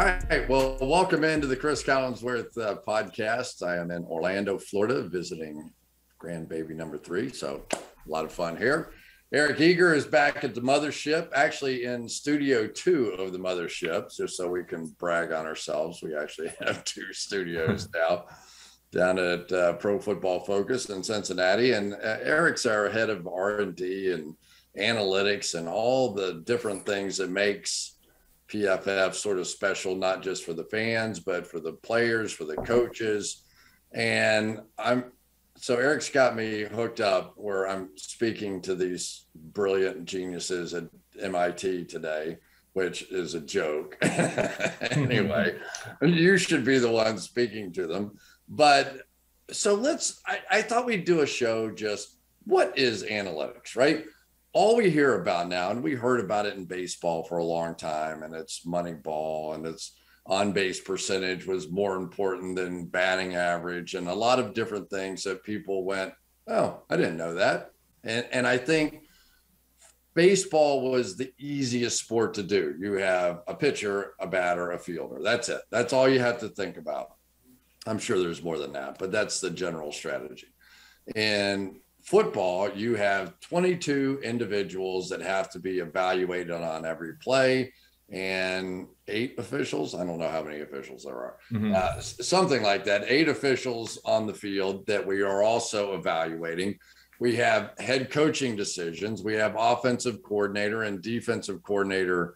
All right. Well, welcome into the Chris Collinsworth podcast. I am in Orlando, Florida, visiting grandbaby number 3. So a lot of fun here. Eric Eager is back at the mothership, actually in studio 2 of the mothership, just so we can brag on ourselves. We actually have 2 studios now down at Pro Football Focus in Cincinnati. And Eric's our head of R&D and analytics and all the different things that makes PFF sort of special, not just for the fans, but for the players, for the coaches. And so Eric's got me hooked up where I'm speaking to these brilliant geniuses at MIT today, which is a joke. Anyway, you should be the one speaking to them. But so I thought we'd do a show just what is analytics, right? All we hear about now, and we heard about it in baseball for a long time, and it's Moneyball, and it's on-base percentage was more important than batting average, and a lot of different things that people went, oh, I didn't know that. And I think baseball was the easiest sport to do. You have a pitcher, a batter, a fielder. That's it. That's all you have to think about. I'm sure there's more than that, but that's the general strategy. And football, you have 22 individuals that have to be evaluated on every play and 8 officials. I don't know how many officials there are. Something like that. 8 officials on the field that we are also evaluating. We have head coaching decisions. We have offensive coordinator and defensive coordinator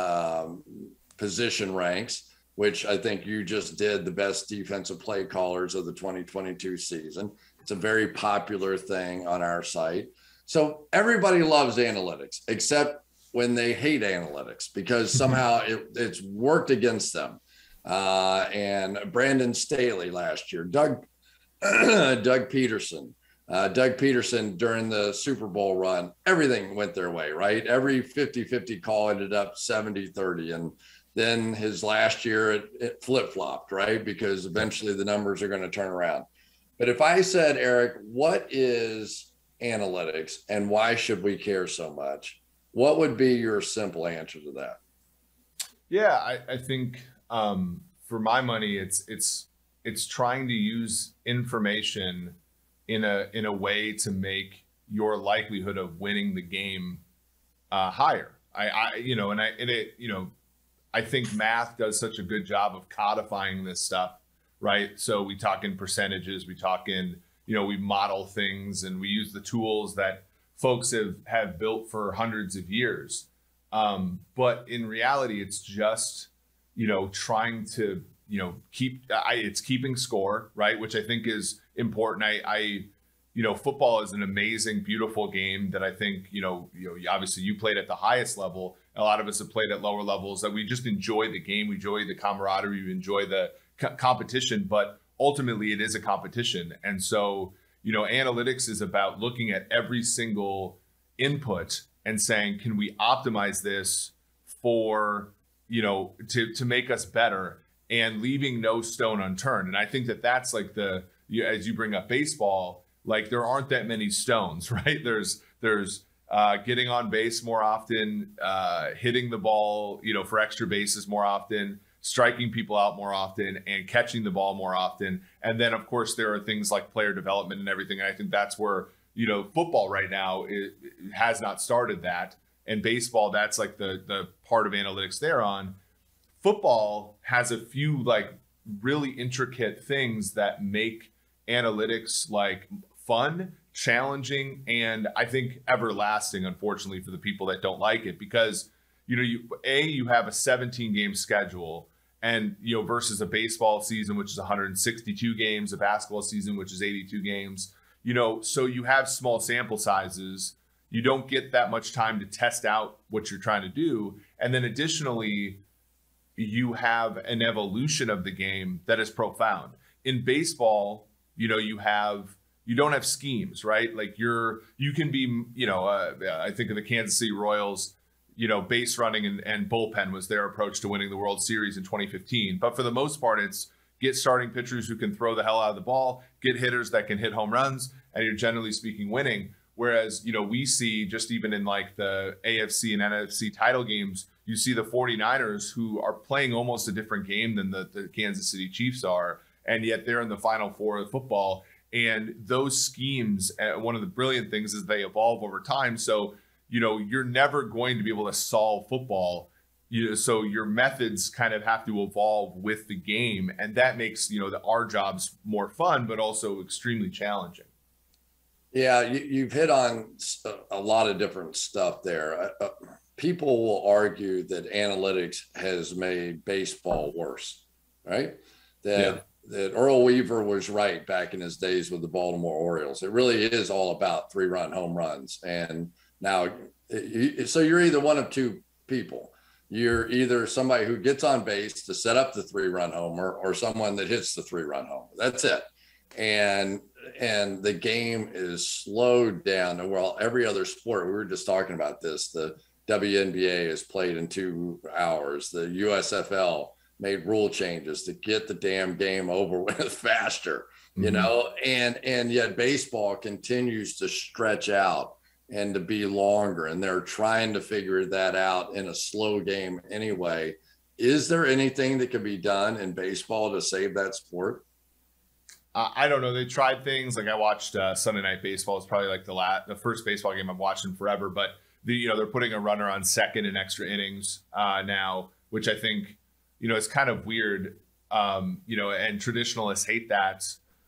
position ranks, which I think you just did the best defensive play callers of the 2022 season. It's a very popular thing on our site. So everybody loves analytics, except when they hate analytics because somehow it's worked against them. And Brandon Staley last year, Doug Peterson. Doug Peterson during the Super Bowl run, everything went their way, right? Every 50-50 call ended up 70-30. And then his last year, it flip-flopped, right? Because eventually the numbers are going to turn around. But if I said, Eric, what is analytics and why should we care so much? What would be your simple answer to that? Yeah, I think for my money, it's trying to use information in a way to make your likelihood of winning the game higher. I think math does such a good job of codifying this stuff. Right. So we talk in percentages, we talk in, we model things and we use the tools that folks have built for hundreds of years. But in reality, it's just, trying to, it's keeping score, right. Which I think is important. Football is an amazing, beautiful game that I think, obviously you played at the highest level. A lot of us have played at lower levels that we just enjoy the game. We enjoy the camaraderie. We enjoy the competition, but ultimately it is a competition. And so, analytics is about looking at every single input and saying, can we optimize this for, to make us better and leaving no stone unturned. And I think that's like as you bring up baseball, like there aren't that many stones, right? There's getting on base more often, hitting the ball, for extra bases more often, striking people out more often and catching the ball more often. And then, of course, there are things like player development and everything. And I think that's where, football right now it has not started that. And baseball, that's like the part of analytics they're on. Football has a few like really intricate things that make analytics like fun, challenging, and I think everlasting, unfortunately, for the people that don't like it. Because, you have a 17-game schedule. And, versus a baseball season, which is 162 games, a basketball season, which is 82 games, so you have small sample sizes. You don't get that much time to test out what you're trying to do. And then additionally, you have an evolution of the game that is profound. In baseball, you don't have schemes, right? Like you can be, I think of the Kansas City Royals, base running and bullpen was their approach to winning the World Series in 2015. But for the most part, it's get starting pitchers who can throw the hell out of the ball, get hitters that can hit home runs, and you're generally speaking winning. Whereas, we see just even in like the AFC and NFC title games, you see the 49ers, who are playing almost a different game than the Kansas City Chiefs are, and yet they're in the Final Four of football. And those schemes, one of the brilliant things is they evolve over time. So, you're never going to be able to solve football. So your methods kind of have to evolve with the game. And that makes, our jobs more fun, but also extremely challenging. Yeah, you've hit on a lot of different stuff there. People will argue that analytics has made baseball worse, right? That Earl Weaver was right back in his days with the Baltimore Orioles. It really is all about 3-run home runs. And now, so you're either one of two people. You're either somebody who gets on base to set up the 3-run homer, or someone that hits the 3-run homer. That's it. And the game is slowed down. And well, every other sport, we were just talking about this, the WNBA is played in 2 hours. The USFL made rule changes to get the damn game over with faster, and yet baseball continues to stretch out and to be longer. And they're trying to figure that out in a slow game anyway. Is there anything that can be done in baseball to save that sport? I don't know. They tried things like I watched Sunday Night Baseball. It's probably like the first baseball game I've watched in forever. But they're putting a runner on second in extra innings now, which I think it's kind of weird. And traditionalists hate that.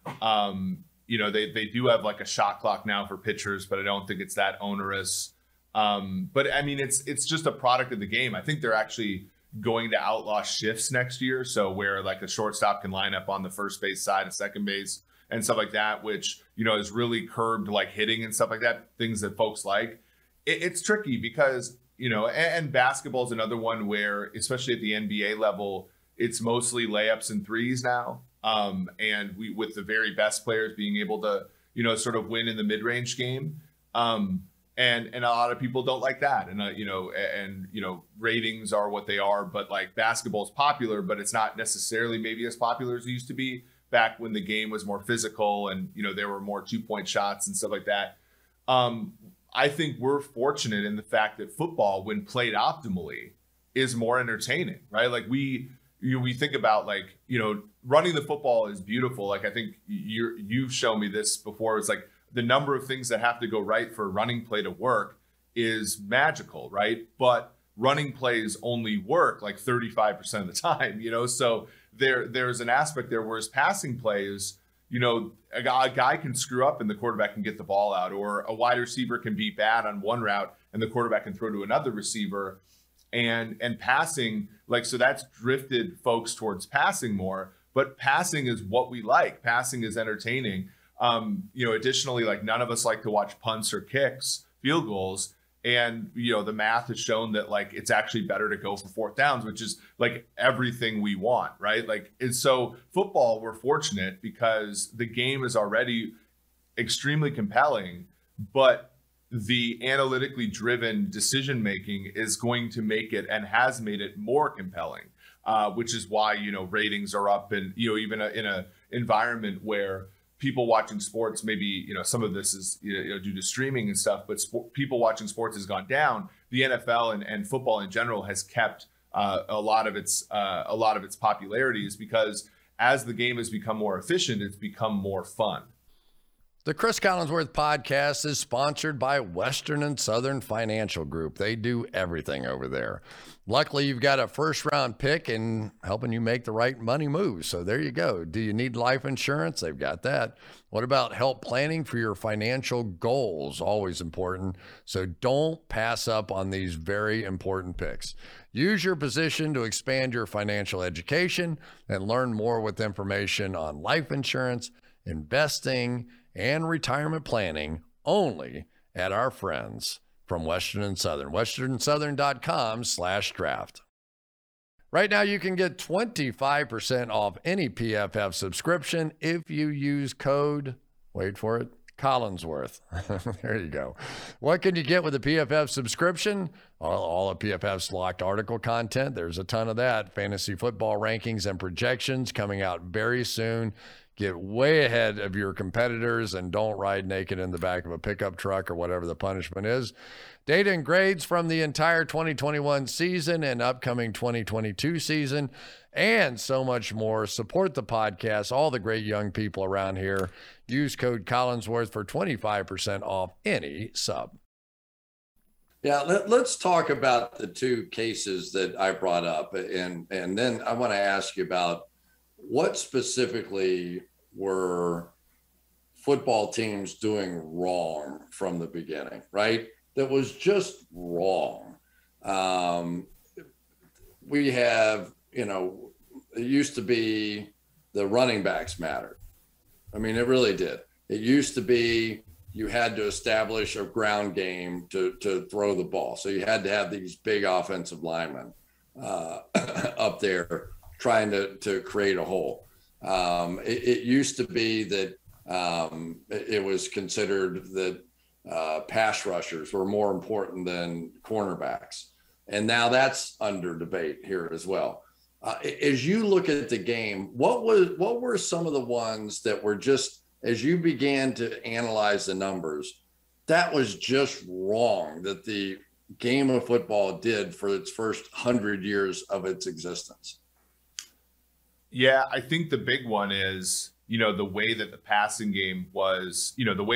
They do have like a shot clock now for pitchers, but I don't think it's that onerous. But I mean, it's just a product of the game. I think they're actually going to outlaw shifts next year. So where like a shortstop can line up on the first base side of second base and stuff like that, which, is really curbed like hitting and stuff like that, things that folks like. It's tricky because, and basketball is another one where, especially at the NBA level, it's mostly layups and threes now. And with the very best players being able to, sort of win in the mid-range game. And a lot of people don't like that. And, ratings are what they are, but like basketball is popular, but it's not necessarily maybe as popular as it used to be back when the game was more physical and, there were more 2-point shots and stuff like that. I think we're fortunate in the fact that football, when played optimally, is more entertaining, right? Like we think about like, running the football is beautiful. Like I think you've shown me this before. It's like, the number of things that have to go right for a running play to work is magical, right? But running plays only work like 35% of the time, so there's an aspect there, whereas passing plays, a guy can screw up and the quarterback can get the ball out, or a wide receiver can be bad on one route and the quarterback can throw to another receiver. And passing, like, so that's drifted folks towards passing more, but passing is what we like. Passing is entertaining. Additionally, like none of us like to watch punts or kicks, field goals. And, the math has shown that like, it's actually better to go for 4th downs, which is like everything we want, right? Like, and so football, we're fortunate because the game is already extremely compelling, but the analytically driven decision-making is going to make it and has made it more compelling, which is why, ratings are up and, even in a environment where people watching sports, maybe, some of this is due to streaming and stuff, but people watching sports has gone down. The NFL and football in general has kept a lot of its popularity, is because as the game has become more efficient, it's become more fun. The Chris Collinsworth podcast is sponsored by Western and Southern Financial Group. They do everything over there. Luckily, you've got a first-round pick in helping you make the right money moves. So there you go. Do you need life insurance? They've got that. What about help planning for your financial goals? Always important. So don't pass up on these very important picks. Use your position to expand your financial education and learn more with information on life insurance, investing, and retirement planning only at our friends from Western and Southern. WesternSouthern.com/draft. Right now, you can get 25% off any PFF subscription if you use code, wait for it, Collinsworth. There you go. What can you get with a PFF subscription? All of PFF's locked article content. There's a ton of that. Fantasy football rankings and projections coming out very soon. get way ahead of your competitors and don't ride naked in the back of a pickup truck or whatever the punishment is. Data and grades from the entire 2021 season and upcoming 2022 season, and so much more. Support the podcast, all the great young people around here. Use code Collinsworth for 25% off any sub. Yeah, let's talk about the two cases that I brought up. And then I want to ask you about what specifically were football teams doing wrong from the beginning, right? That was just wrong. We have, it used to be the running backs mattered. I mean, it really did. It used to be you had to establish a ground game to throw the ball. So you had to have these big offensive linemen up there trying to create a hole. It used to be that it was considered that pass rushers were more important than cornerbacks. And now that's under debate here as well. As you look at the game, what were some of the ones that were just, as you began to analyze the numbers, that was just wrong that the game of football did for its first 100 years of its existence? Yeah, I think the big one is, the way that the passing game was,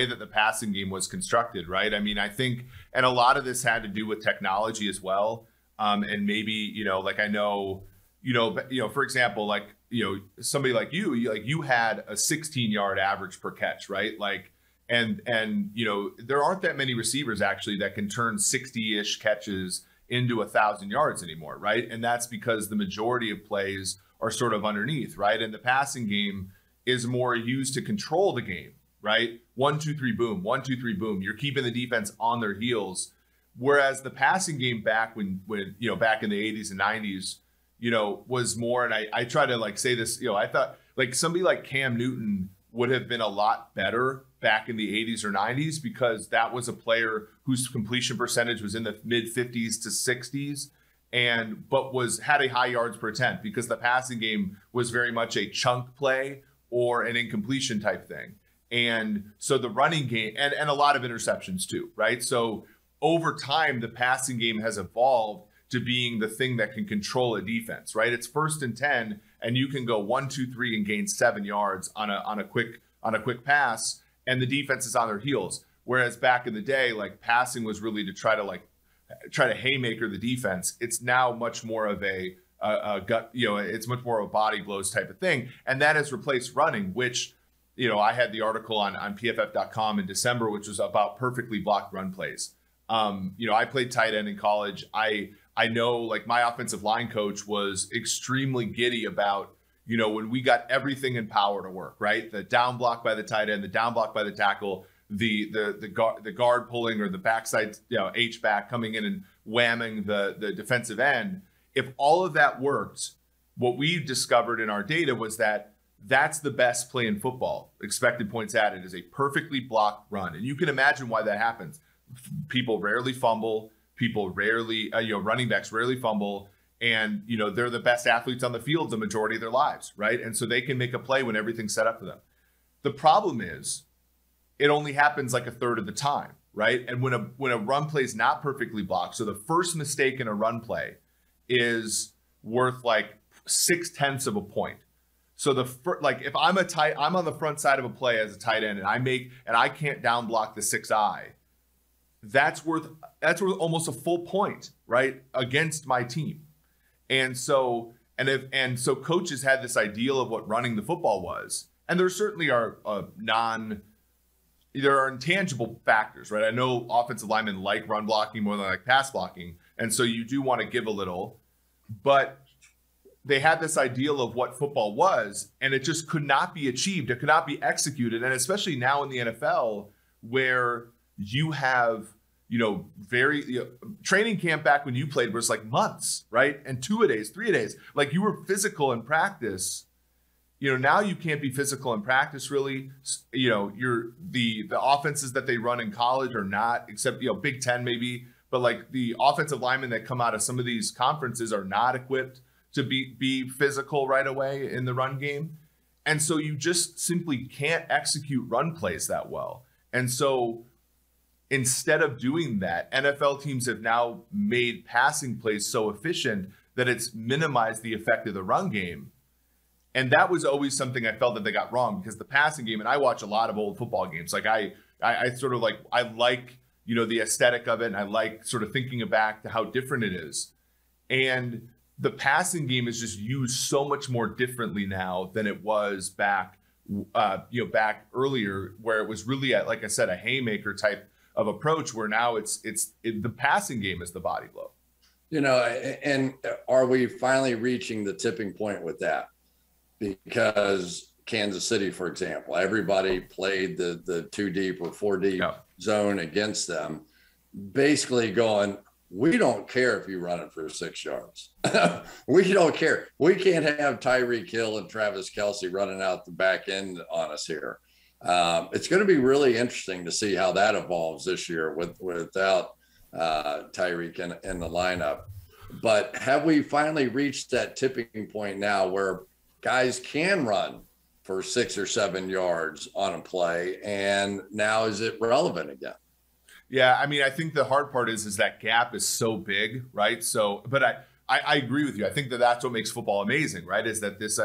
constructed, right? I mean, I think, and a lot of this had to do with technology as well. And maybe, I know, for example, somebody like you had a 16-yard average per catch, right? And there aren't that many receivers actually that can turn 60-ish catches into 1,000 yards anymore, right? And that's because the majority of plays are sort of underneath, right? And the passing game is more used to control the game, right? 1, 2, 3, boom, 1, 2, 3, boom. You're keeping the defense on their heels. Whereas the passing game back when back in the 80s and 90s, was more, and I try to say this, I thought somebody like Cam Newton would have been a lot better back in the 80s or 90s because that was a player whose completion percentage was in the mid 50s to 60s but had a high yards per attempt because the passing game was very much a chunk play or an incompletion type thing. And so the running game and a lot of interceptions too, right? So over time, the passing game has evolved to being the thing that can control a defense, right? It's 1st and 10, and you can go 1, 2, 3 and gain 7 yards on a quick pass, and the defense is on their heels. Whereas back in the day, passing was really to try to haymaker the defense. It's now much more of a gut, it's much more of a body blows type of thing, and that has replaced running, which I had the article on PFF.com in December, which was about perfectly blocked run plays. I played tight end in college. I know my offensive line coach was extremely giddy about, when we got everything in power to work, right? The down block by the tight end, the down block by the tackle, the guard pulling or the backside, H-back coming in and whamming the defensive end. If all of that worked, what we discovered in our data was that that's the best play in football. Expected points added is a perfectly blocked run. And you can imagine why that happens. People rarely fumble. People rarely, running backs rarely fumble. And, they're the best athletes on the field the majority of their lives, right? And so they can make a play when everything's set up for them. The problem is it only happens a third of the time, right? And when a run play is not perfectly blocked, so the first mistake in a run play is worth 0.6 of a point. So if I'm on the front side of a play as a tight end and I can't down block the 6-eye, that's worth almost a full point, right, against my team. And so coaches had this ideal of what running the football was, and there certainly are there are intangible factors, right? I know offensive linemen like run blocking more than like pass blocking, and so you do want to give a little, but they had this ideal of what football was, and it just could not be achieved. It could not be executed, and especially now in the NFL where you have, training camp back when you played was months, right? And 2-a-days, 3-a-days. You were physical in practice. Now you can't be physical in practice really. You're the offenses that they run in college are not, except Big Ten maybe, but the offensive linemen that come out of some of these conferences are not equipped to be physical right away in the run game. And so you just simply can't execute run plays that well. And so instead of doing that, NFL teams have now made passing plays so efficient that it's minimized the effect of the run game. And that was always something I felt that they got wrong, because the passing game, and I watch a lot of old football games. Like I sort of like, I like, you know, the aesthetic of it. And I like sort of thinking back to how different it is. And the passing game is just used so much more differently now than it was back, back earlier, where it was really, like I said, a haymaker type of approach, where now the passing game is the body blow. You know, and are we finally reaching the tipping point with that? Because Kansas City, for example, everybody played the 2 deep or 4 deep zone against them, basically going, we don't care if you run it for 6 yards. We don't care. We can't have Tyreek Hill and Travis Kelce running out the back end on us here. It's going to be really interesting to see how that evolves this year without Tyreek in the lineup. But have we finally reached that tipping point now where guys can run for 6 or 7 yards on a play, and now is it relevant again? Yeah, I mean, I think the hard part is that gap is so big, right? So, but I agree with you. I think that's what makes football amazing, right? Is that this.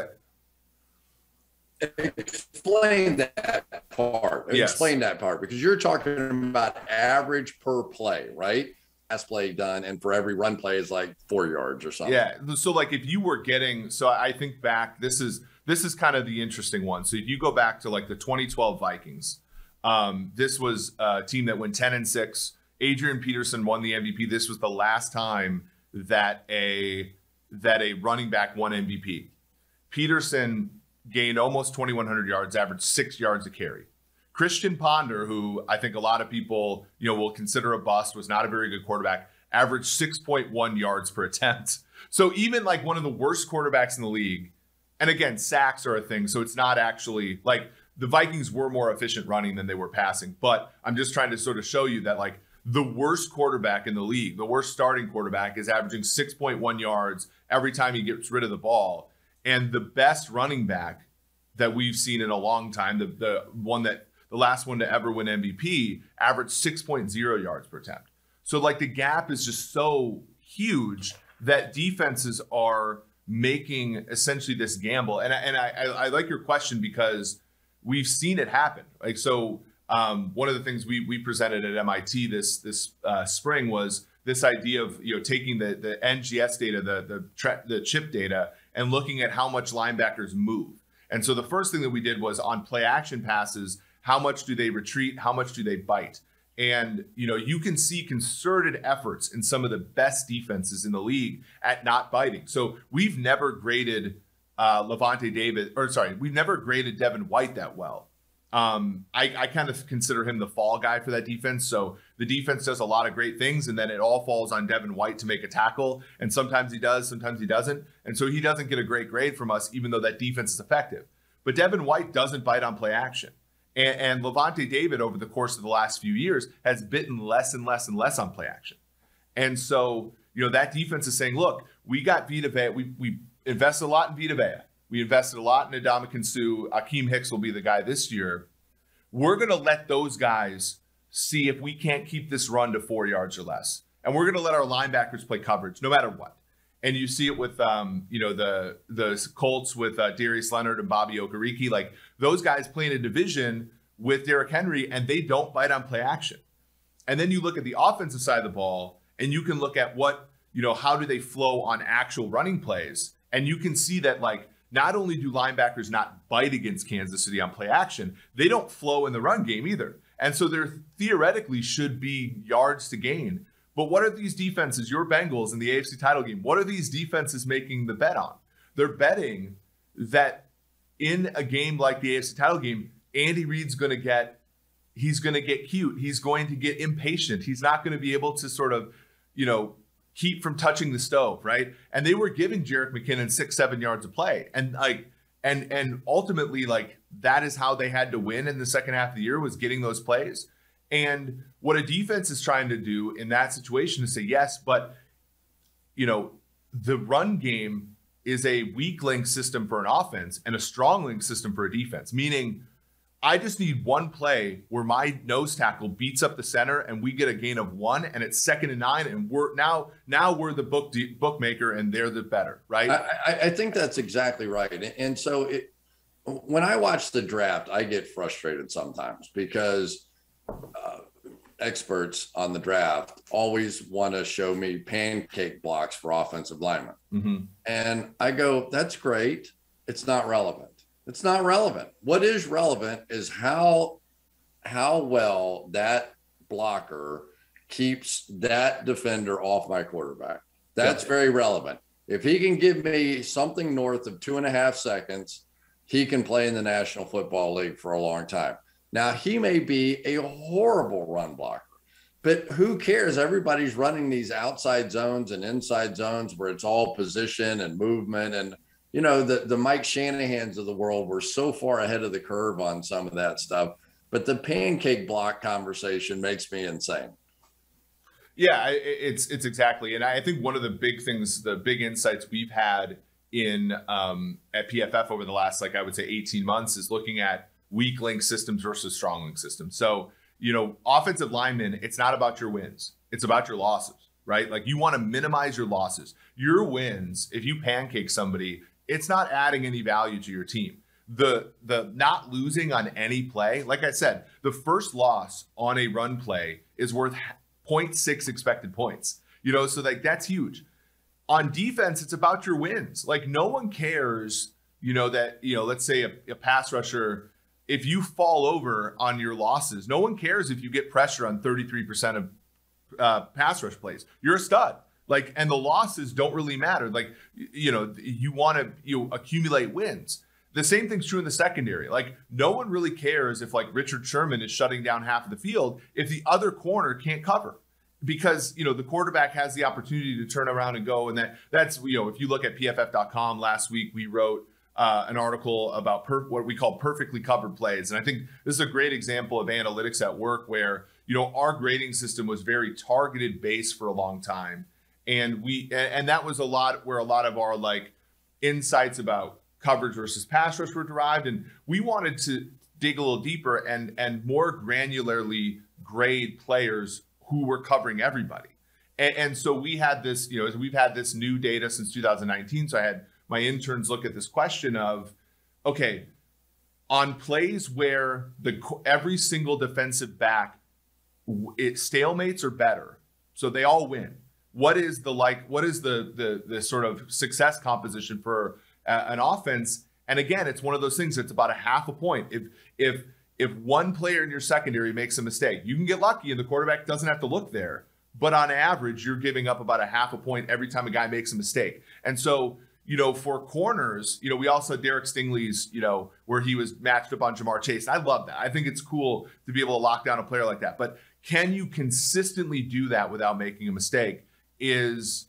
Explain that part. Yes. Explain that part, because you're talking about average per play, right? Last play done, and for every run play is like 4 yards or something. Yeah. So like if you were getting, so I think back, this is kind of the interesting one. So if you go back to like the 2012 Vikings, this was a team that went 10-6. Adrian Peterson won the MVP. This was the last time that a running back won MVP. Peterson gained almost 2,100 yards, averaged 6 yards a carry. Christian Ponder, who I think a lot of people, will consider a bust, was not a very good quarterback, averaged 6.1 yards per attempt. So even like one of the worst quarterbacks in the league, and again, sacks are a thing, so it's not actually like the Vikings were more efficient running than they were passing. But I'm just trying to sort of show you that like the worst quarterback in the league, the worst starting quarterback, is averaging 6.1 yards every time he gets rid of the ball. And the best running back that we've seen in a long time, the last one to ever win MVP, averaged 6.0 yards per attempt. So like the gap is just so huge that defenses are making essentially this gamble. And I like your question, because we've seen it happen. Like, so one of the things we presented at MIT this spring was this idea of taking the NGS data, the chip data, and looking at how much linebackers move. And so the first thing that we did was on play action passes, how much do they retreat? How much do they bite? And, you can see concerted efforts in some of the best defenses in the league at not biting. So we've never graded we've never graded Devin White that well. I kind of consider him the fall guy for that defense. So the defense does a lot of great things, and then it all falls on Devin White to make a tackle. And sometimes he does, sometimes he doesn't. And so he doesn't get a great grade from us, even though that defense is effective. But Devin White doesn't bite on play action. And Lavonte David, over the course of the last few years, has bitten less and less and less on play action. And so, that defense is saying, look, we got Vita Vea. We invested a lot in Vita Vea. We invested a lot in Ndamukong Suh. Akeem Hicks will be the guy this year. We're going to let those guys see if we can't keep this run to 4 yards or less. And we're going to let our linebackers play coverage no matter what. And you see it with, the Colts with Darius Leonard and Bobby Okereke. Like, those guys play in a division with Derrick Henry, and they don't bite on play action. And then you look at the offensive side of the ball, and you can look at how do they flow on actual running plays. And you can see that, like, not only do linebackers not bite against Kansas City on play action, they don't flow in the run game either. And so there theoretically should be yards to gain. But what are these defenses, your Bengals in the AFC title game, what are these defenses making the bet on? They're betting that in a game like the AFC title game, Andy Reid's going to get cute. He's going to get impatient. He's not going to be able to sort of, keep from touching the stove, right? And they were giving Jerick McKinnon 6-7 yards of play. And and ultimately, like, that is how they had to win in the second half of the year, was getting those plays. And what a defense is trying to do in that situation is say, yes, but, the run game is a weak link system for an offense and a strong link system for a defense, meaning I just need one play where my nose tackle beats up the center and we get a gain of 1 and it's 2nd and 9 and we're now we're the bookmaker and they're the better, right? I think that's exactly right. And so when I watch the draft, I get frustrated sometimes because experts on the draft always want to show me pancake blocks for offensive linemen. Mm-hmm. And I go, that's great. It's not relevant. It's not relevant. What is relevant is how well that blocker keeps that defender off my quarterback. That's very relevant. If he can give me something north of 2.5 seconds, he can play in the National Football League for a long time. Now, he may be a horrible run blocker, but who cares? Everybody's running these outside zones and inside zones where it's all position and movement. And you know, the Mike Shanahans of the world were so far ahead of the curve on some of that stuff. But the pancake block conversation makes me insane. Yeah, it's exactly. And I think one of the big things, the big insights we've had in at PFF over the last, like I would say 18 months is looking at weak link systems versus strong link systems. So, you know, offensive linemen, it's not about your wins. It's about your losses, right? Like you want to minimize your losses. Your wins, if you pancake somebody, it's not adding any value to your team. The not losing on any play, like I said, the first loss on a run play is worth 0.6 expected points. You know, so like that's huge. On defense, it's about your wins. Like no one cares, you know, that, you know, let's say a pass rusher, if you fall over on your losses, no one cares if you get pressure on 33% of pass rush plays. You're a stud. Like, and the losses don't really matter. Like, you know, you want to accumulate wins. The same thing's true in the secondary. Like, no one really cares if like Richard Sherman is shutting down half of the field if the other corner can't cover, because you know the quarterback has the opportunity to turn around and go. And that's you know, if you look at PFF.com last week, we wrote an article about what we call perfectly covered plays, and I think this is a great example of analytics at work where you know our grading system was very targeted based for a long time. And that was a lot where a lot of our like insights about coverage versus pass rush were derived. And we wanted to dig a little deeper and more granularly grade players who were covering everybody. And so we had this, you know, we've had this new data since 2019. So I had my interns look at this question of, okay, on plays where every single defensive back, it stalemates or better, so they all win. What is the sort of success composition for an offense? And again, it's one of those things that's about 0.5 point. If one player in your secondary makes a mistake, you can get lucky and the quarterback doesn't have to look there. But on average, you're giving up about 0.5 point every time a guy makes a mistake. And so, you know, for corners, you know, we also had Derek Stingley's, you know, where he was matched up on Jamar Chase. I love that. I think it's cool to be able to lock down a player like that. But can you consistently do that without making a mistake? Is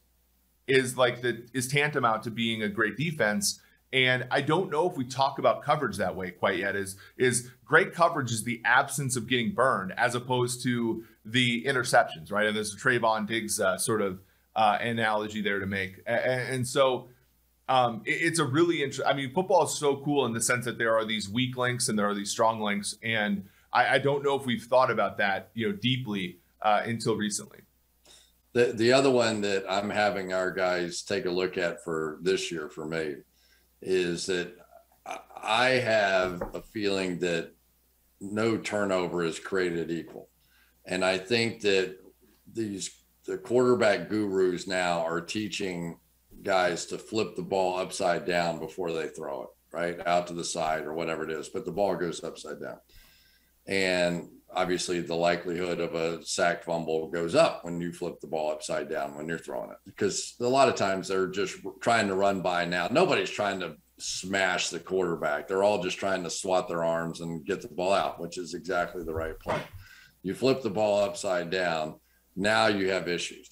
tantamount to being a great defense. And I don't know if we talk about coverage that way quite yet. Is great coverage is the absence of getting burned as opposed to the interceptions, right? And there's a Trayvon Diggs sort of analogy there to make. And so it's a really interesting, I mean, football is so cool in the sense that there are these weak links and there are these strong links. And I don't know if we've thought about that, you know, deeply until recently. The other one that I'm having our guys take a look at for this year for me is that I have a feeling that no turnover is created equal. And I think that the quarterback gurus now are teaching guys to flip the ball upside down before they throw it, right? Out to the side or whatever it is, but the ball goes upside down. And obviously the likelihood of a sack fumble goes up when you flip the ball upside down when you're throwing it, because a lot of times they're just trying to run by now. Nobody's trying to smash the quarterback. They're all just trying to swat their arms and get the ball out, which is exactly the right play. You flip the ball upside down, now you have issues.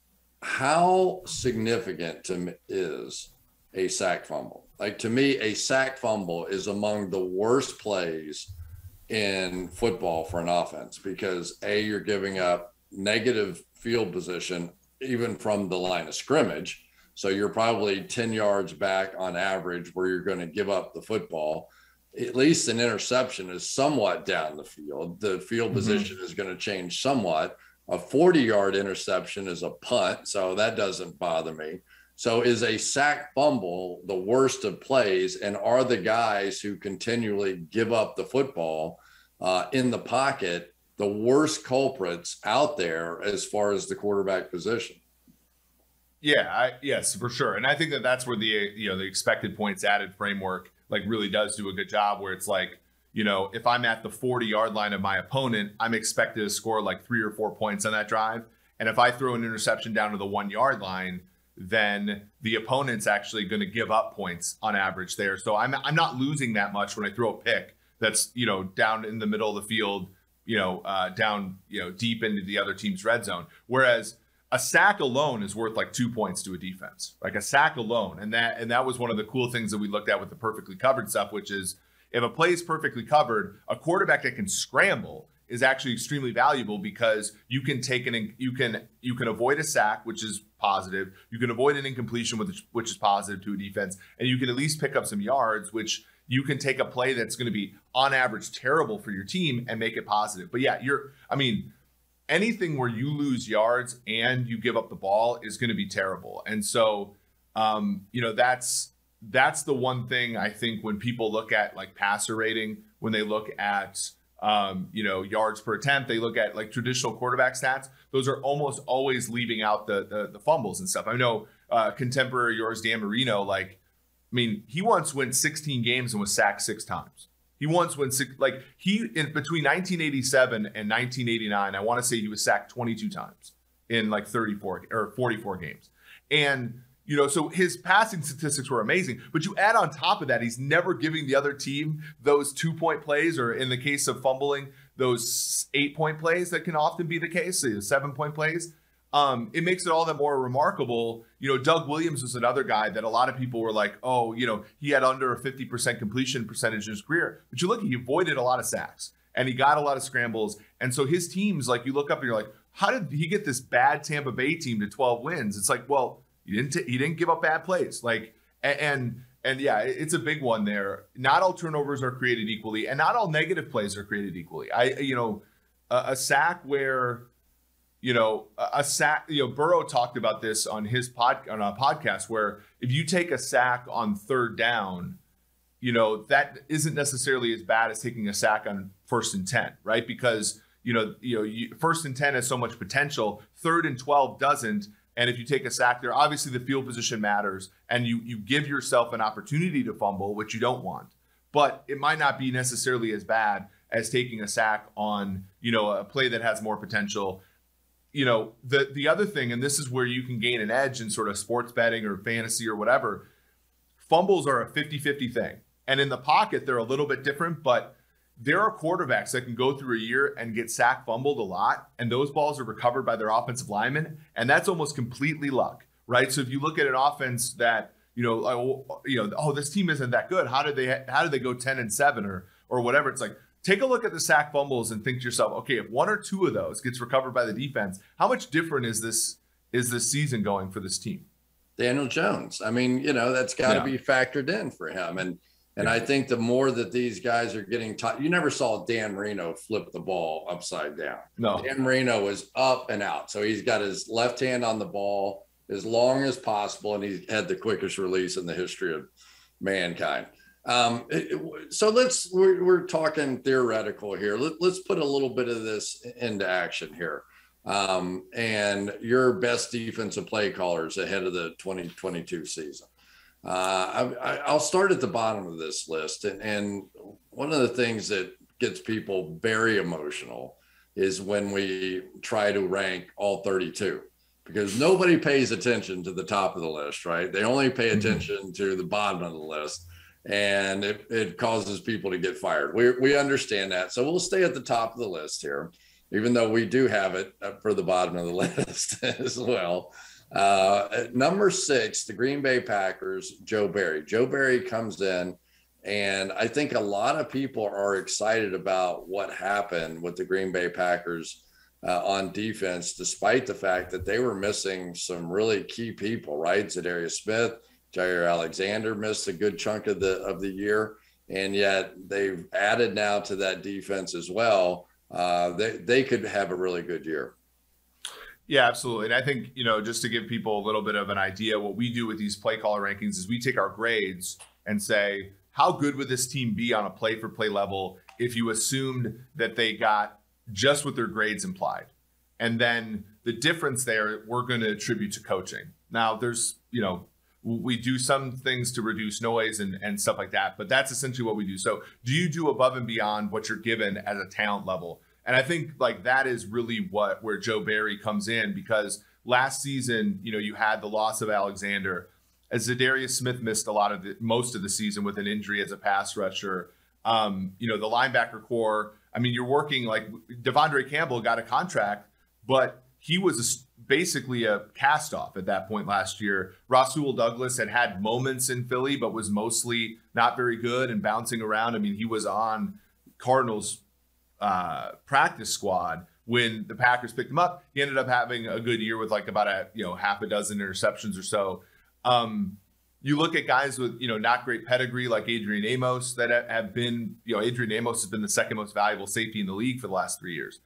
How significant to me is a sack fumble? Like, to me, a sack fumble is among the worst plays in football for an offense, because you're giving up negative field position even from the line of scrimmage, So you're probably 10 yards back on average where you're going to give up the football. At least an interception is somewhat down the field. The field position is going to change somewhat. A 40-yard interception is a punt, so that doesn't bother me. So is a sack fumble the worst of plays? And are the guys who continually give up the football in the pocket the worst culprits out there as far as the quarterback position? Yeah, yes, for sure. And I think that that's where the expected points added framework like really does do a good job, where it's like, if I'm at the 40-yard line of my opponent, I'm expected to score like 3 or 4 points on that drive. And if I throw an interception down to the 1-yard line, then the opponent's actually going to give up points on average there. So I'm not losing that much when I throw a pick that's, down in the middle of the field, down, deep into the other team's red zone. Whereas a sack alone is worth like 2 points to a defense, like a sack alone. And that was one of the cool things that we looked at with the perfectly covered stuff, which is if a play is perfectly covered, a quarterback that can scramble is actually extremely valuable, because you can you can avoid a sack, which is positive. You can avoid an incompletion, which is positive to a defense, and you can at least pick up some yards, which you can take a play that's going to be on average terrible for your team and make it positive. But yeah, anything where you lose yards and you give up the ball is going to be terrible. And so, that's the one thing I think when people look at like passer rating, when they look at, yards per attempt, they look at like traditional quarterback stats, those are almost always leaving out the fumbles and stuff. I know contemporary yours, Dan Marino, he once went 16 games and was sacked 6 times. He once went between 1987 and 1989, I want to say he was sacked 22 times in like 34 or 44 games. And, so his passing statistics were amazing, but you add on top of that, he's never giving the other team those 2-point plays, or in the case of fumbling, those 8-point plays that can often be the case, 7-point plays. It makes it all that more remarkable. Doug Williams was another guy that a lot of people were like, oh, he had under a 50% completion percentage in his career. But you look, he avoided a lot of sacks and he got a lot of scrambles. And so his teams, like, you look up and you're like, how did he get this bad Tampa Bay team to 12 wins? It's like, well, he didn't give up bad plays. And yeah, it's a big one there. Not all turnovers are created equally, and not all negative plays are created equally. A sack where, a sack, Burrow talked about this on his on a podcast, where if you take a sack on 3rd down, that isn't necessarily as bad as taking a sack on 1st and 10, right? Because, 1st and 10 has so much potential, 3rd and 12 doesn't. And if you take a sack there, obviously the field position matters, and you give yourself an opportunity to fumble, which you don't want. But it might not be necessarily as bad as taking a sack on, a play that has more potential. The other thing, and this is where you can gain an edge in sort of sports betting or fantasy or whatever, fumbles are a 50-50 thing. And in the pocket, they're a little bit different, but there are quarterbacks that can go through a year and get sack fumbled a lot, and those balls are recovered by their offensive linemen, and that's almost completely luck, right? So if you look at an offense that, this team isn't that good, how did they go 10-7 or whatever? It's like, take a look at the sack fumbles and think to yourself, okay, if 1 or 2 of those gets recovered by the defense, how much different is this season going for this team? Daniel Jones. That's got to be factored in for him. And I think the more that these guys are getting taught, you never saw Dan Marino flip the ball upside down. No. Dan Marino is up and out. So he's got his left hand on the ball as long as possible, and he had the quickest release in the history of mankind. So we're talking theoretical here. Let's put a little bit of this into action here. And your best defensive play callers ahead of the 2022 season. I'll start at the bottom of this list. And one of the things that gets people very emotional is when we try to rank all 32, because nobody pays attention to the top of the list, right? They only pay attention to the bottom of the list, and it causes people to get fired. We understand that. So we'll stay at the top of the list here, even though we do have it for the bottom of the list as well. At number 6, the Green Bay Packers, Joe Barry. Joe Barry comes in, and I think a lot of people are excited about what happened with the Green Bay Packers on defense, despite the fact that they were missing some really key people, right? Zadarius Smith, Jair Alexander missed a good chunk of the year, and yet they've added now to that defense as well. They could have a really good year. Yeah, absolutely. And I think, just to give people a little bit of an idea, what we do with these play caller rankings is we take our grades and say, how good would this team be on a play for play level if you assumed that they got just what their grades implied? And then the difference there, we're going to attribute to coaching. Now there's, we do some things to reduce noise and stuff like that, but that's essentially what we do. So do you do above and beyond what you're given as a talent level? And I think like that is really where Joe Barry comes in, because last season, you had the loss of Alexander, as Zadarius Smith missed most of the season with an injury as a pass rusher. The linebacker core, you're working like Devondre Campbell got a contract, but he was basically a cast off at that point last year. Rasul Douglas had moments in Philly, but was mostly not very good and bouncing around. He was on Cardinals practice squad when the Packers picked him up. He ended up having a good year with like about half a dozen interceptions or so. You look at guys with not great pedigree like Adrian Amos that have been Adrian Amos has been the second most valuable safety in the league for the last 3 years.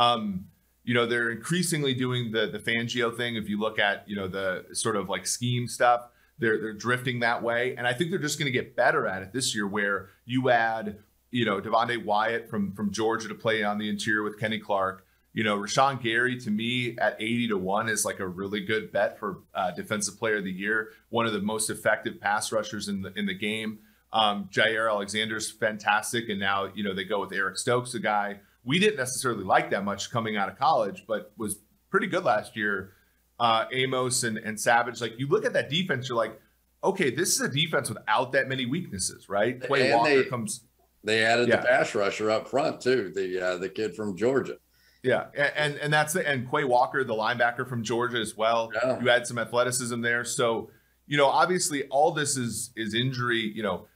They're increasingly doing the Fangio thing. If you look at the sort of like scheme stuff, they're drifting that way, and I think they're just going to get better at it this year, where you add Devontae Wyatt from Georgia to play on the interior with Kenny Clark. Rashawn Gary, to me, at 80-1 is like a really good bet for Defensive Player of the Year. One of the most effective pass rushers in the game. Jair Alexander's fantastic, and now they go with Eric Stokes, a guy we didn't necessarily like that much coming out of college, but was pretty good last year. Amos and Savage. Like, you look at that defense, you're like, okay, this is a defense without that many weaknesses, right? Quay Walker comes. They added the pass rusher up front too, the kid from Georgia. Yeah, and and Quay Walker, the linebacker from Georgia as well. Yeah. You had some athleticism there. So, obviously all this is injury,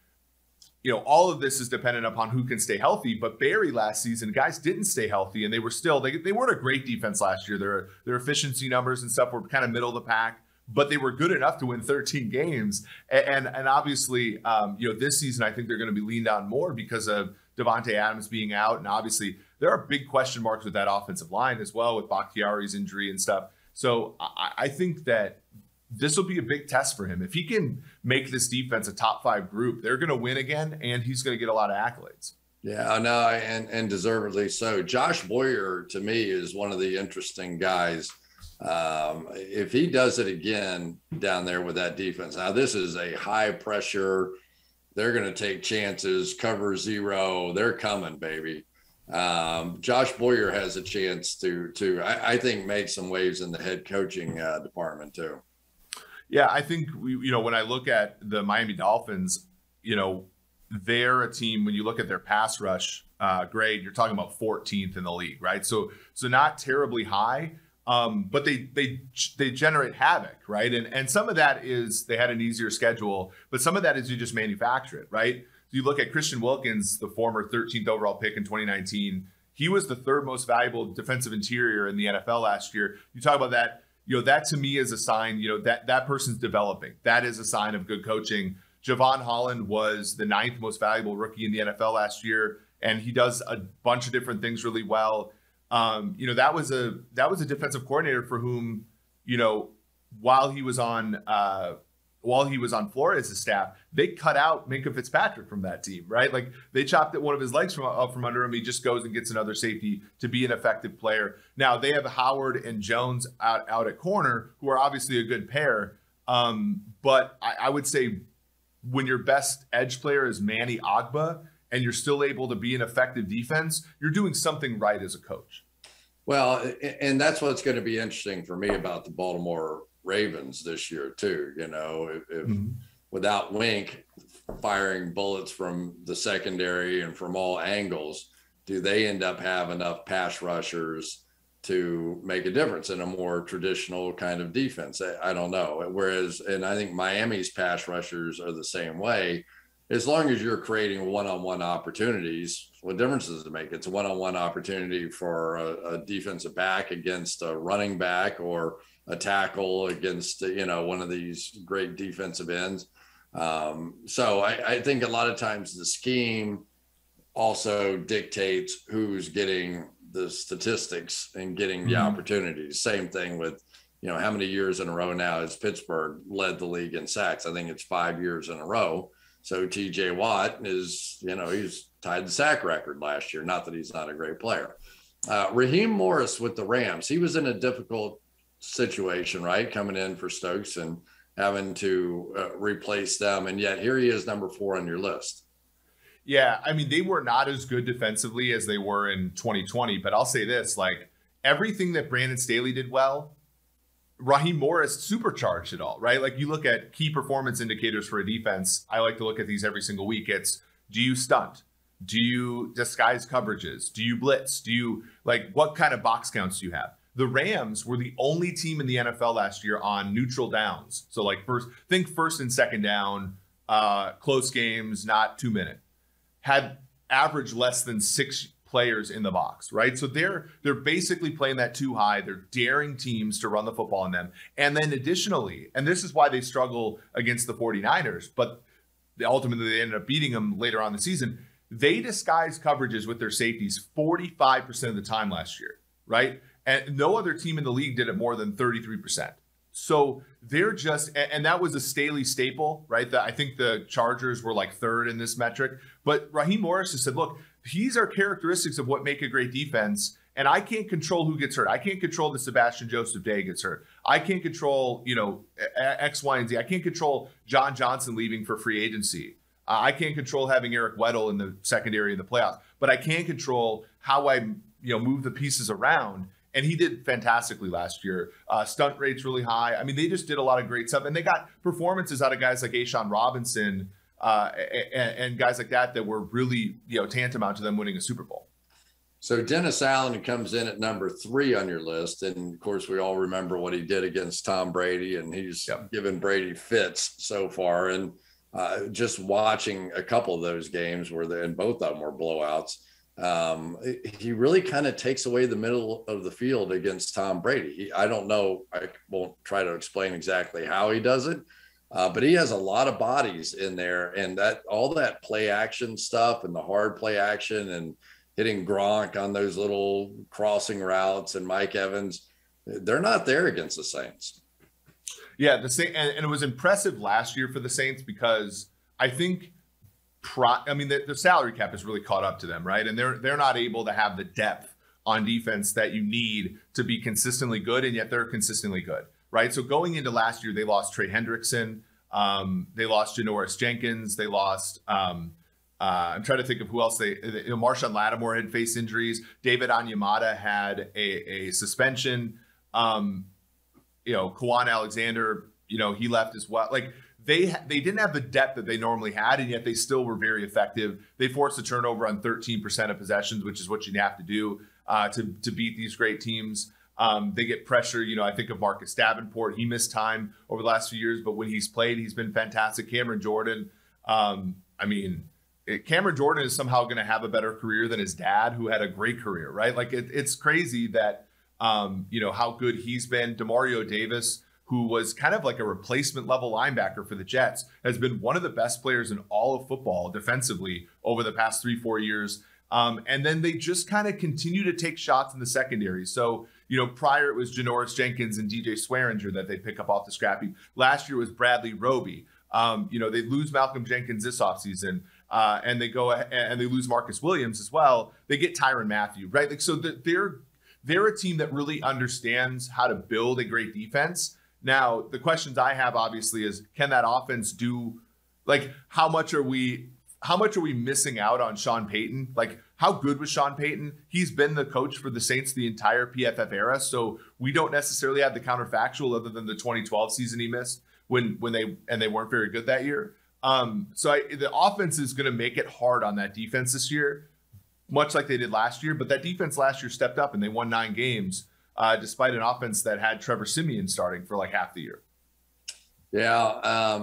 all of this is dependent upon who can stay healthy. But Barry last season, guys didn't stay healthy, and they were still they weren't a great defense last year. Their efficiency numbers and stuff were kind of middle of the pack, but they were good enough to win 13 games. And obviously, this season I think they're going to be leaned on more because of Devontae Adams being out, and obviously there are big question marks with that offensive line as well, with Bakhtiari's injury and stuff. So I think that this will be a big test for him. If he can make this defense a top 5 group, they're going to win again, and he's going to get a lot of accolades. Yeah, I know, and deservedly so. Josh Boyer, to me, is one of the interesting guys. If he does it again down there with that defense, now this is a high pressure, they're going to take chances, cover zero, they're coming, baby. Josh Boyer has a chance to I think make some waves in the head coaching department too. Yeah, I think when I look at the Miami Dolphins, they're a team, when you look at their pass rush grade, you're talking about 14th in the league, right? So not terribly high, but they generate havoc, right? And some of that is they had an easier schedule, but some of that is you just manufacture it, right? So you look at Christian Wilkins, the former 13th overall pick in 2019. He was the 3rd most valuable defensive interior in the NFL last year. You talk about that. That to me is a sign, that person's developing. That is a sign of good coaching. Javon Holland was the 9th most valuable rookie in the NFL last year, and he does a bunch of different things really well. That was a defensive coordinator for whom, while he was on Flores' staff, they cut out Minkah Fitzpatrick from that team, right? Like, they chopped one of his legs from under him. He just goes and gets another safety to be an effective player. Now they have Howard and Jones out at corner, who are obviously a good pair. But I would say when your best edge player is Manny Agba and you're still able to be an effective defense, you're doing something right as a coach. Well, and that's what's going to be interesting for me about the Baltimore Ravens this year too. If without Wink firing bullets from the secondary and from all angles, do they end up have enough pass rushers to make a difference in a more traditional kind of defense? I don't know. Whereas, and I think Miami's pass rushers are the same way. As long as you're creating one-on-one opportunities What difference does it make? It's a one-on-one opportunity for a defensive back against a running back, or a tackle against, one of these great defensive ends. So I think a lot of times the scheme also dictates who's getting the statistics and getting the opportunities. Same thing with, how many years in a row now has Pittsburgh led the league in sacks? I think it's 5 years in a row. So TJ Watt is, he's tied the sack record last year. Not that he's not a great player. Raheem Morris with the Rams, he was in a difficult situation, right? Coming in for Stokes and having to replace them. And yet here he is, number 4 on your list. Yeah, I mean, they were not as good defensively as they were in 2020, but I'll say this, like, everything that Brandon Staley did well, Raheem Morris supercharged it all, right? Like, you look at key performance indicators for a defense. I like to look at these every single week. It's, do you stunt? Do you disguise coverages? Do you blitz? Do you, what kind of box counts do you have? The Rams were the only team in the NFL last year on neutral downs. So first and second down, close games, not 2 minute, had averaged less than 6 players in the box, right? So they're basically playing that too high. They're daring teams to run the football on them. And then additionally, and this is why they struggle against the 49ers, but ultimately they ended up beating them later on in the season. They disguised coverages with their safeties 45% of the time last year, right? And no other team in the league did it more than 33%. So they're just, and that was a Staley staple, right? I think the Chargers were like 3rd in this metric. But Raheem Morris has said, look, these are characteristics of what make a great defense. And I can't control who gets hurt. I can't control that Sebastian Joseph Day gets hurt. I can't control, X, Y, and Z. I can't control John Johnson leaving for free agency. I can't control having Eric Weddle in the secondary in the playoffs. But I can control how I, move the pieces around. And he did fantastically last year. Stunt rates really high. I mean, they just did a lot of great stuff. And they got performances out of guys like Ashawn Robinson and guys like that were really, tantamount to them winning a Super Bowl. So Dennis Allen comes in at number 3 on your list. And, of course, we all remember what he did against Tom Brady. And he's given Brady fits so far. And just watching a couple of those games and both of them were blowouts. He really kind of takes away the middle of the field against Tom Brady. I don't know. I won't try to explain exactly how he does it, but he has a lot of bodies in there, and that all that play action stuff and the hard play action and hitting Gronk on those little crossing routes and Mike Evans, they're not there against the Saints. Yeah, and it was impressive last year for the Saints because I think the salary cap has really caught up to them, right? And they're not able to have the depth on defense that you need to be consistently good, and yet they're consistently good, right? So going into last year, they lost Trey Hendrickson, they lost Janoris Jenkins, they lost. I'm trying to think of who else Marshawn Lattimore had faced injuries. David Onyemata had a suspension. Kwan Alexander, he left as well. They didn't have the depth that they normally had, and yet they still were very effective. They forced a turnover on 13% of possessions, which is what you have to do to beat these great teams. They get pressure. I think of Marcus Davenport. He missed time over the last few years, but when he's played, he's been fantastic. Cameron Jordan. Cameron Jordan is somehow going to have a better career than his dad, who had a great career, right? It's crazy that, how good he's been. Demario Davis, who was kind of like a replacement level linebacker for the Jets, has been one of the best players in all of football defensively over the past 3-4 years. And then they just kind of continue to take shots in the secondary. So, prior it was Janoris Jenkins and DJ Swearinger that they pick up off the scrap heap. Last year was Bradley Roby. They lose Malcolm Jenkins this offseason, and they go and they lose Marcus Williams as well. They get Tyrann Mathieu, right? So they're a team that really understands how to build a great defense. Now, the questions I have obviously is, can that offense do, how much are we missing out on Sean Payton? How good was Sean Payton? He's been the coach for the Saints the entire PFF era, so we don't necessarily have the counterfactual other than the 2012 season he missed when they weren't very good that year. The offense is going to make it hard on that defense this year, much like they did last year. But that defense last year stepped up and they won 9 games. Despite an offense that had Trevor Siemian starting for half the year. Yeah.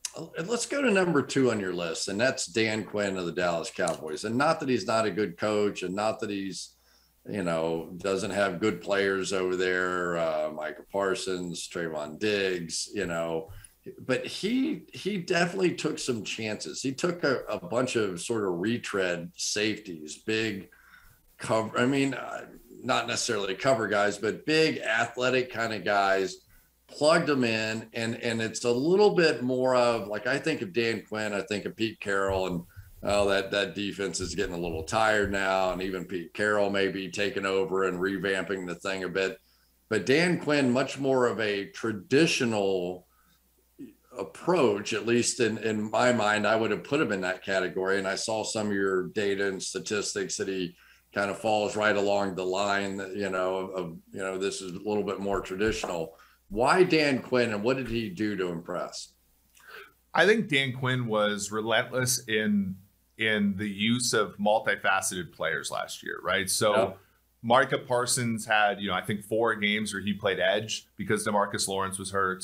And let's go to number 2 on your list, and that's Dan Quinn of the Dallas Cowboys. And not that he's not a good coach, and not that he's, doesn't have good players over there, Micah Parsons, Trayvon Diggs, but he definitely took some chances. He took a bunch of sort of retread safeties, big cover. I mean, not necessarily cover guys, but big athletic kind of guys, plugged them in. And it's a little bit more of like, I think of Dan Quinn, I think of Pete Carroll, and that defense is getting a little tired now. And even Pete Carroll may be taking over and revamping the thing a bit. But Dan Quinn, much more of a traditional approach, at least in my mind. I would have put him in that category. And I saw some of your data and statistics that he kind of falls right along the line that, this is a little bit more traditional. Why Dan Quinn, and what did he do to impress? I think Dan Quinn was relentless in the use of multifaceted players last year, right? So yeah. Micah Parsons had, I think 4 games where he played edge because DeMarcus Lawrence was hurt.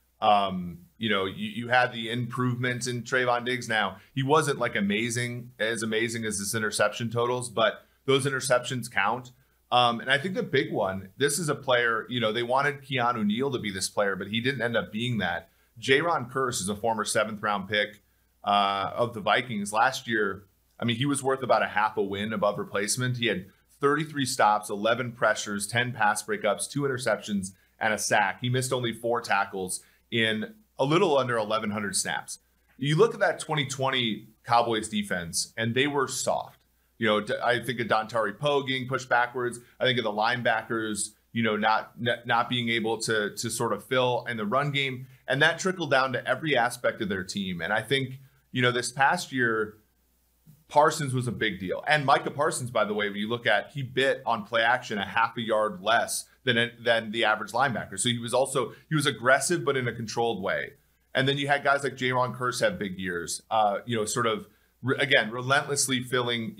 You had the improvement in Trayvon Diggs. Now, he wasn't like amazing as his interception totals, but those interceptions count. And I think the big one, this is a player, they wanted Keanu Neal to be this player, but he didn't end up being that. Jaron Kearse is a former 7th-round pick of the Vikings. Last year, I mean, he was worth about a half a win above replacement. He had 33 stops, 11 pressures, 10 pass breakups, 2 interceptions, and a sack. He missed only 4 tackles in a little under 1,100 snaps. You look at that 2020 Cowboys defense, and they were soft. I think of Dontari Poe getting pushed backwards. I think of the linebackers, not being able to sort of fill in the run game. And that trickled down to every aspect of their team. And I think, this past year, Parsons was a big deal. And Micah Parsons, by the way, when you look at, he bit on play action a half a yard less than the average linebacker. So he was aggressive, but in a controlled way. And then you had guys like Jaron Kearse have big years, again, relentlessly filling,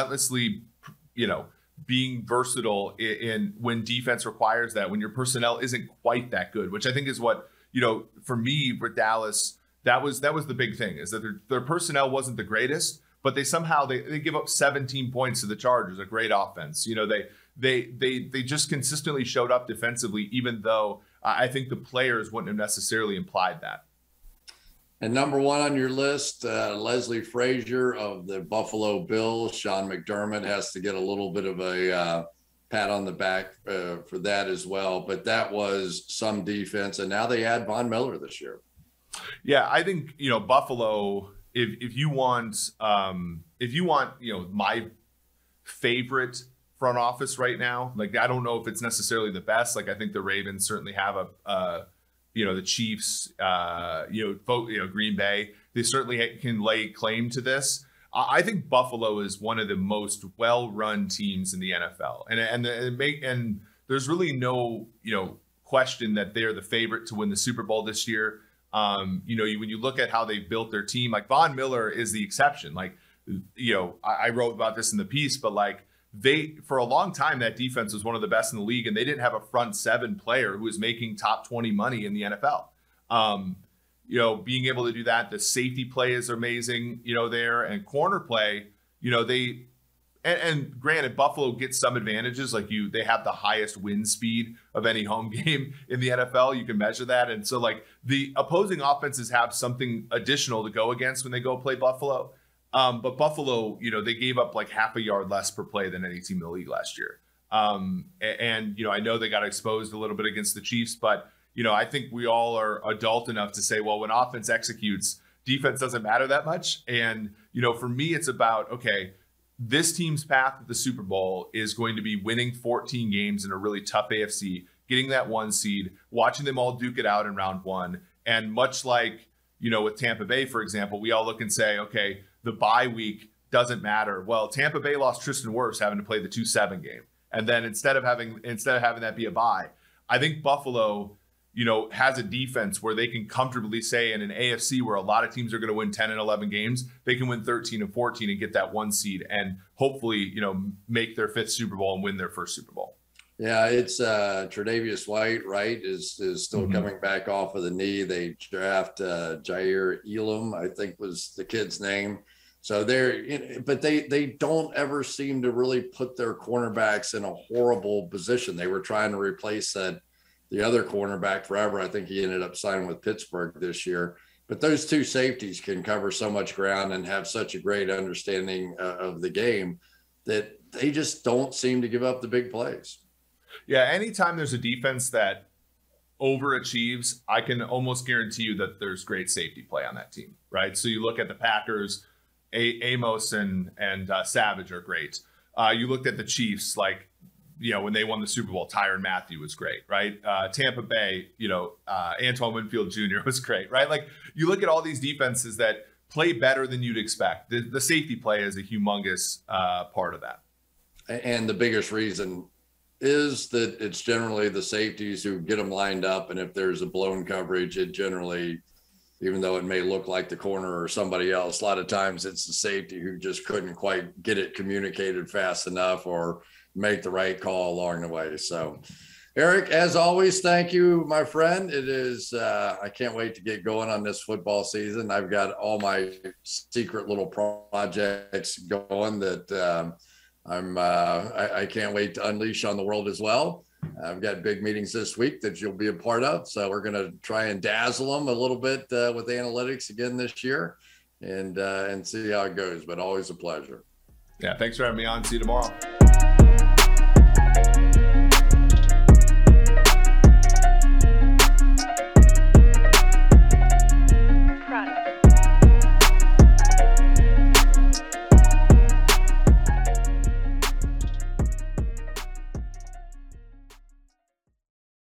being versatile in when defense requires that, when your personnel isn't quite that good, which I think is what, for me with Dallas, that was the big thing, is that their personnel wasn't the greatest, but they somehow they give up 17 points to the Chargers, a great offense. They just consistently showed up defensively, even though I think the players wouldn't have necessarily implied that. And number 1 on your list, Leslie Frazier of the Buffalo Bills. Sean McDermott has to get a little bit of a pat on the back for that as well. But that was some defense. And now they add Von Miller this year. Yeah, I think, Buffalo, if you want, my favorite front office right now, like, I don't know if it's necessarily the best. Like, I think the Ravens certainly have the Chiefs, Green Bay, they certainly can lay claim to this. I think Buffalo is one of the most well-run teams in the NFL, and there's really no question that they're the favorite to win the Super Bowl this year. When you look at how they've built their team, like Von Miller is the exception. Like, I wrote about this in the piece, but like, for a long time, that defense was one of the best in the league, and they didn't have a front 7 player who was making top 20 money in the NFL. Being able to do that, the safety play is amazing, there, and corner play, and granted, Buffalo gets some advantages, like they have the highest wind speed of any home game in the NFL. You can measure that. And so like the opposing offenses have something additional to go against when they go play Buffalo. But Buffalo, they gave up like half a yard less per play than any team in the league last year. I know they got exposed a little bit against the Chiefs, but, I think we all are adult enough to say, well, when offense executes, defense doesn't matter that much. And, for me, it's about, okay, this team's path to the Super Bowl is going to be winning 14 games in a really tough AFC, getting that 1 seed, watching them all duke it out in round 1. And much like, with Tampa Bay, for example, we all look and say, okay, the bye week doesn't matter. Well, Tampa Bay lost Tristan Wirfs having to play the 2-7 game. And then instead of having that be a bye, I think Buffalo, has a defense where they can comfortably say, in an AFC where a lot of teams are going to win 10 and 11 games, they can win 13 and 14 and get that 1 seed and hopefully, make their 5th Super Bowl and win their first Super Bowl. Yeah, it's Tre'Davious White, right, is still coming back off of the knee. They draft Jair Elam, I think was the kid's name. So but they don't ever seem to really put their cornerbacks in a horrible position. They were trying to replace the other cornerback forever. I think he ended up signing with Pittsburgh this year. But those two safeties can cover so much ground and have such a great understanding of the game that they just don't seem to give up the big plays. Yeah, anytime there's a defense that overachieves, I can almost guarantee you that there's great safety play on that team, right? So you look at the Packers, Amos and Savage are great. You looked at the Chiefs, like, when they won the Super Bowl, Tyrann Mathieu was great, right? Tampa Bay, Antoine Winfield Jr. was great, right? Like, you look at all these defenses that play better than you'd expect. The safety play is a humongous part of that. And the biggest reason is that it's generally the safeties who get them lined up. And if there's a blown coverage, it generally, even though it may look like the corner or somebody else, a lot of times it's the safety who just couldn't quite get it communicated fast enough or make the right call along the way. So, Eric, as always, thank you, my friend. It is, I can't wait to get going on this football season. I've got all my secret little projects going that I can't wait to unleash on the world as well. I've got big meetings this week that you'll be a part of. So we're going to try and dazzle them a little bit with analytics again this year and see how it goes, but always a pleasure. Yeah. Thanks for having me on. See you tomorrow.